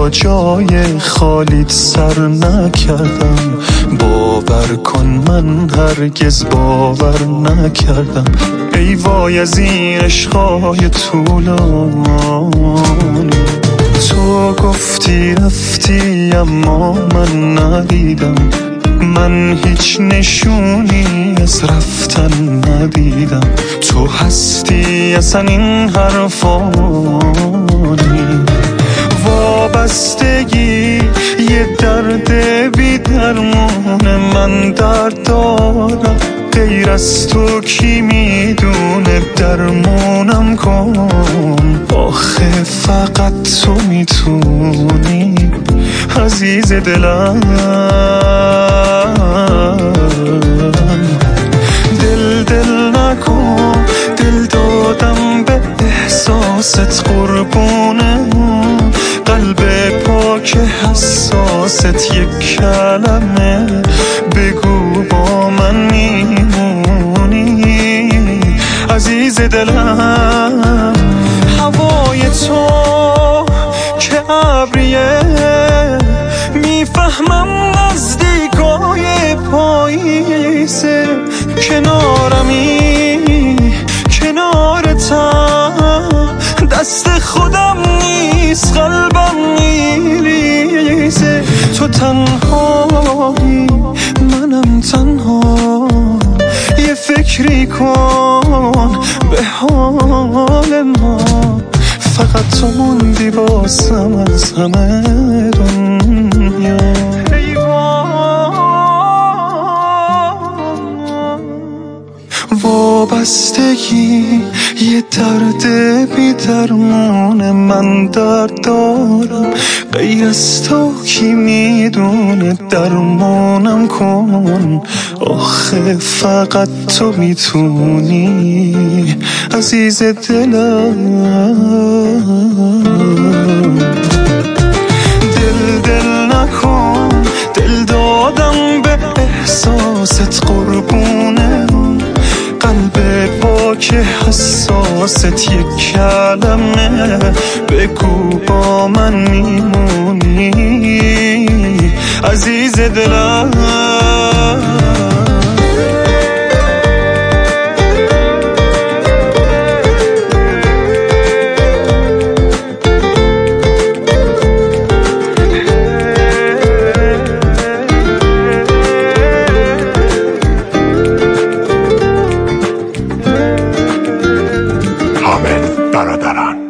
با جای خالیت سر نکردم. باور کن من هرگز باور نکردم. ای وای از این عشقای طولانی. تو گفتی رفتی اما من ندیدم. من هیچ نشونی از رفتن ندیدم. تو هستی اصلا این حرفانی. وابستگی یه درد بی درمونه. من درد دارم غیر از تو کی میدونه. درمونم کن آخه فقط تو میتونی عزیز دلم. دل نکن، دل دادم به احساست قربونه. قلب پاک حساست یک کلمه بگو با من میمونی عزیز دلم. هوای تو که ابریه میفهمم نزدیکای پاییزه. کنارمی کنارتم دست خودم نیست قلبم میریزه. تو تنهایی منم تنها. یه فکری کن به حال ما. فقط تو موندی واسم از همه دنیا. وابستگی یه درد بی درمونه. من درد دارم غیر از تو کی میدونه. درمونم کن آخه فقط تو میتونی عزیز دلم. دل نکن، دل دادم به احساست قربونه. قلب پاک حساست یک کلمه بگو با من میمونی عزیز دلم. برادران